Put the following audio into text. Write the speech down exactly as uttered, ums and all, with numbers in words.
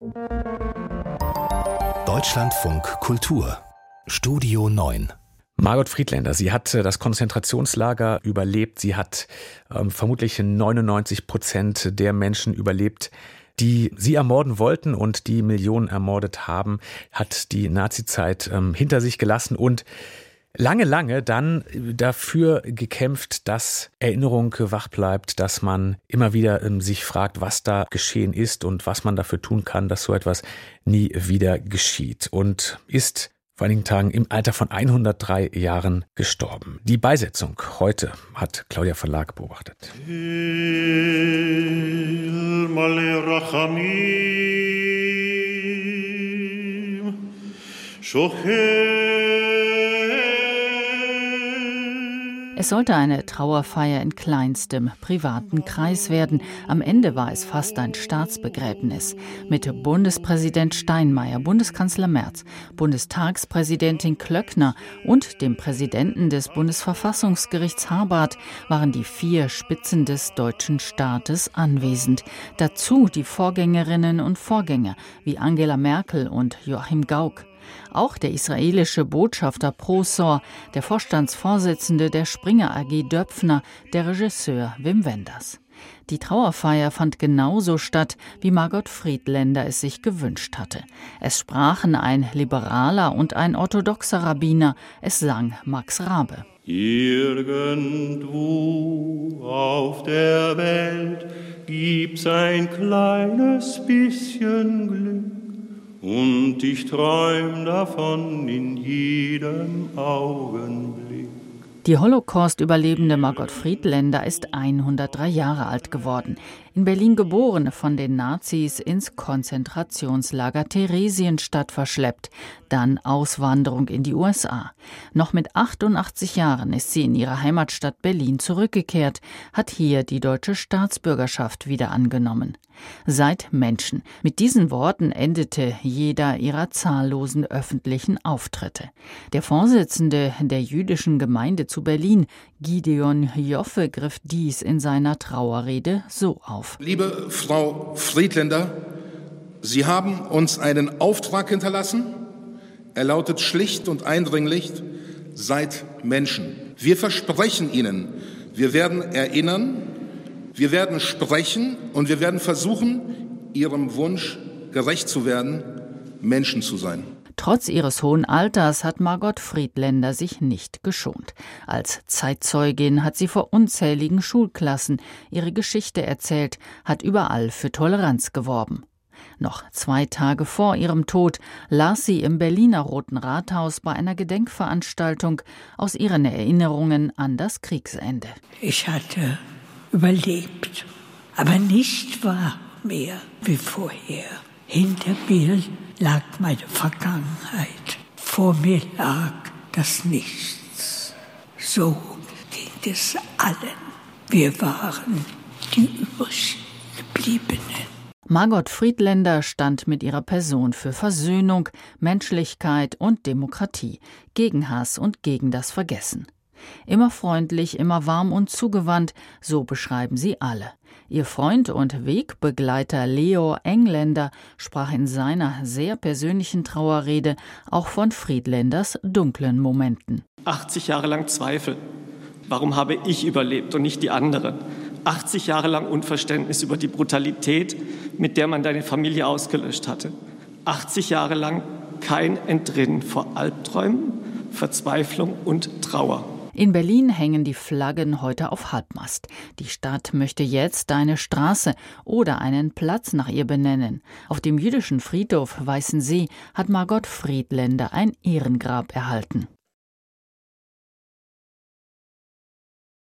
Deutschlandfunk Kultur Studio neun. Margot Friedländer, sie hat das Konzentrationslager überlebt. Sie hat ähm, vermutlich neunundneunzig Prozent der Menschen überlebt, die sie ermorden wollten und die Millionen ermordet haben, hat die Nazizeit ähm, hinter sich gelassen und lange, lange dann dafür gekämpft, dass Erinnerung wach bleibt, dass man immer wieder ähm, sich fragt, was da geschehen ist und was man dafür tun kann, dass so etwas nie wieder geschieht, und ist vor einigen Tagen im Alter von hundertdrei Jahren gestorben. Die Beisetzung heute hat Claudia Verlag beobachtet. Es sollte eine Trauerfeier in kleinstem privaten Kreis werden. Am Ende war es fast ein Staatsbegräbnis. Mit Bundespräsident Steinmeier, Bundeskanzler Merz, Bundestagspräsidentin Klöckner und dem Präsidenten des Bundesverfassungsgerichts Harbart waren die vier Spitzen des deutschen Staates anwesend. Dazu die Vorgängerinnen und Vorgänger wie Angela Merkel und Joachim Gauck. Auch der israelische Botschafter Prosor, der Vorstandsvorsitzende der Springer A G Döpfner, der Regisseur Wim Wenders. Die Trauerfeier fand genauso statt, wie Margot Friedländer es sich gewünscht hatte. Es sprachen ein liberaler und ein orthodoxer Rabbiner, es sang Max Rabe. Irgendwo auf der Welt gibt's ein kleines bisschen Glück. Und ich träum davon in jedem Augenblick. Die Holocaust-Überlebende Margot Friedländer ist hundertdrei Jahre alt geworden. In Berlin geboren, von den Nazis ins Konzentrationslager Theresienstadt verschleppt, dann Auswanderung in die U S A. Noch mit achtundachtzig Jahren ist sie in ihre Heimatstadt Berlin zurückgekehrt, hat hier die deutsche Staatsbürgerschaft wieder angenommen. Seid Menschen. Mit diesen Worten endete jeder ihrer zahllosen öffentlichen Auftritte. Der Vorsitzende der jüdischen Gemeinde zu Berlin, Gideon Joffe, griff dies in seiner Trauerrede so auf. Liebe Frau Friedländer, Sie haben uns einen Auftrag hinterlassen. Er lautet schlicht und eindringlich: Seid Menschen. Wir versprechen Ihnen, wir werden erinnern, wir werden sprechen und wir werden versuchen, Ihrem Wunsch gerecht zu werden, Menschen zu sein. Trotz ihres hohen Alters hat Margot Friedländer sich nicht geschont. Als Zeitzeugin hat sie vor unzähligen Schulklassen ihre Geschichte erzählt, hat überall für Toleranz geworben. Noch zwei Tage vor ihrem Tod las sie im Berliner Roten Rathaus bei einer Gedenkveranstaltung aus ihren Erinnerungen an das Kriegsende. Ich hatte überlebt, aber nicht wahr mehr wie vorher. Hinter mir lag meine Vergangenheit, vor mir lag das Nichts. So ging es allen. Wir waren die Übriggebliebenen. Margot Friedländer stand mit ihrer Person für Versöhnung, Menschlichkeit und Demokratie, gegen Hass und gegen das Vergessen. Immer freundlich, immer warm und zugewandt, so beschreiben sie alle. Ihr Freund und Wegbegleiter Leo Engländer sprach in seiner sehr persönlichen Trauerrede auch von Friedländers dunklen Momenten. achtzig Jahre lang Zweifel. Warum habe ich überlebt und nicht die anderen? achtzig Jahre lang Unverständnis über die Brutalität, mit der man deine Familie ausgelöscht hatte. achtzig Jahre lang kein Entrinnen vor Albträumen, Verzweiflung und Trauer. In Berlin hängen die Flaggen heute auf Halbmast. Die Stadt möchte jetzt eine Straße oder einen Platz nach ihr benennen. Auf dem jüdischen Friedhof Weißensee hat Margot Friedländer ein Ehrengrab erhalten.